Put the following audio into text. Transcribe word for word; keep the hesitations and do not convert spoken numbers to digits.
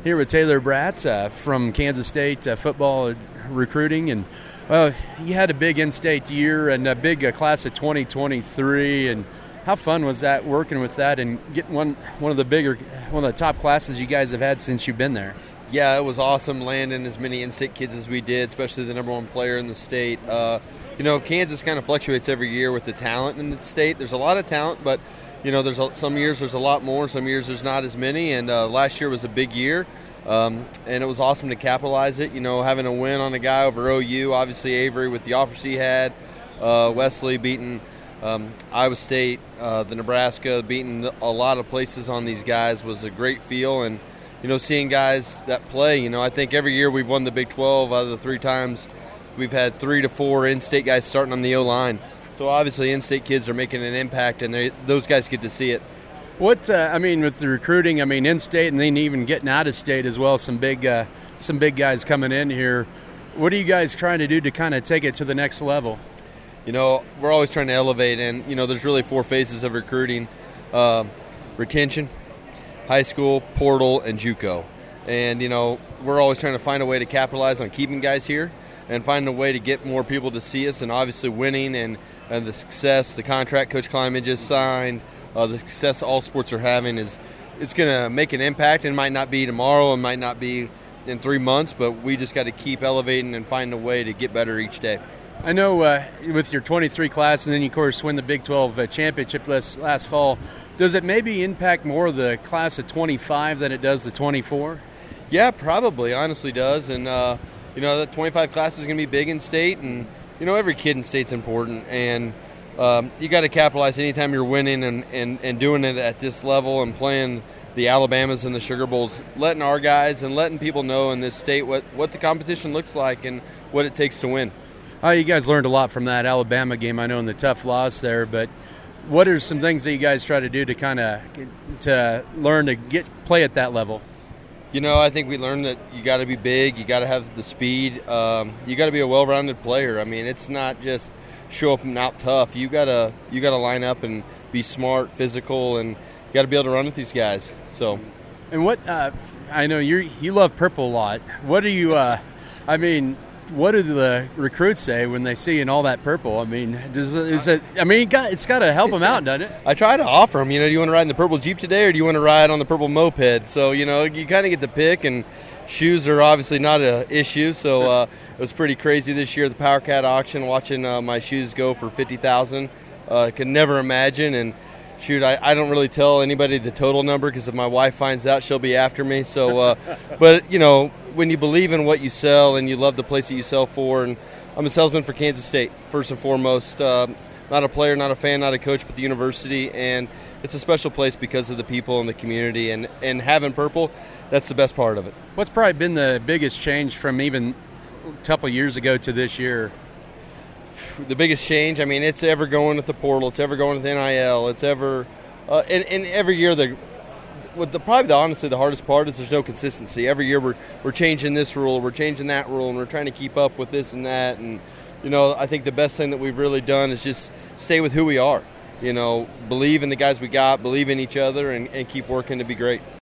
Here with Taylor Bratt uh, from Kansas State uh, football recruiting, and uh, you had a big in-state year and a big uh, class of twenty twenty-three. And how fun was that working with that and getting one one of the bigger, one of the top classes you guys have had since you've been there? Yeah, it was awesome landing as many in-state kids as we did, especially the number one player in the state. Uh, you know, Kansas kind of fluctuates every year with the talent in the state. There's a lot of talent, but you know, there's a, some years there's a lot more, some years there's not as many, and uh, last year was a big year, um, and it was awesome to capitalize it. You know, having a win on a guy over O U, obviously Avery with the offers he had, uh, Wesley beating um, Iowa State, uh, the Nebraska, beating a lot of places on these guys was a great feel, and you know, seeing guys that play, you know, I think every year we've won the Big twelve out of the three times we've had three to four in-state guys starting on the O-line. So obviously in-state kids are making an impact, and they, those guys get to see it. What uh, I mean with the recruiting, I mean in-state and then even getting out of state as well. Some big, uh, some big guys coming in here. What are you guys trying to do to kind of take it to the next level? You know, we're always trying to elevate, and you know, there's really four phases of recruiting: uh, retention, high school, portal, and JUCO. And you know, we're always trying to find a way to capitalize on keeping guys here and find a way to get more people to see us, and obviously winning and and the success, the contract Coach Kleiman just signed, uh, the success all sports are having is it's going to make an impact. It might not be tomorrow, it might not be in three months, but we just got to keep elevating and find a way to get better each day. I know uh, with your twenty-three class, and then you, of course, win the Big twelve uh, championship last, last fall, does it maybe impact more the class of twenty-five than it does the twenty-four? Yeah, probably, honestly does. And, uh, you know, the twenty-five class is going to be big in state, and you know, every kid in state's important, and um, you got to capitalize anytime you're winning and, and, and doing it at this level and playing the Alabamas and the Sugar Bowls, letting our guys and letting people know in this state what, what the competition looks like and what it takes to win. Oh, you guys learned a lot from that Alabama game, I know, in the tough loss there, but what are some things that you guys try to do to kind of to learn to get play at that level? You know, I think we learned that you got to be big, you got to have the speed, um, you got to be a well-rounded player. I mean, it's not just show up and out tough. You gotta you gotta line up and be smart, physical, and you got to be able to run with these guys. So, and what uh, I know you you love purple a lot. What do you? Uh, I mean, what do the recruits say when they see in all that purple? I mean, does is it? I mean, it's got to help them out, doesn't it? I try to offer them. You know, do you want to ride in the purple Jeep today, or do you want to ride on the purple moped? So you know, you kind of get to pick, and shoes are obviously not an issue. So uh, it was pretty crazy this year at the Power Cat auction, watching uh, my shoes go for fifty thousand. Uh, I could never imagine, and shoot, I, I don't really tell anybody the total number because if my wife finds out, she'll be after me. So, uh, but you know, when you believe in what you sell and you love the place that you sell for, and I'm a salesman for Kansas State first and foremost. Uh, not a player, not a fan, not a coach, but the university, and it's a special place because of the people and the community, and, and having purple, that's the best part of it. What's probably been the biggest change from even a couple years ago to this year? The biggest change, I mean, it's ever going with the portal, it's ever going with N I L, it's ever, uh, and, and every year, the, what the probably the honestly the hardest part is there's no consistency. Every year we're we're changing this rule, we're changing that rule, and we're trying to keep up with this and that. And you know, I think the best thing that we've really done is just stay with who we are. You know, believe in the guys we got, believe in each other, and, and keep working to be great.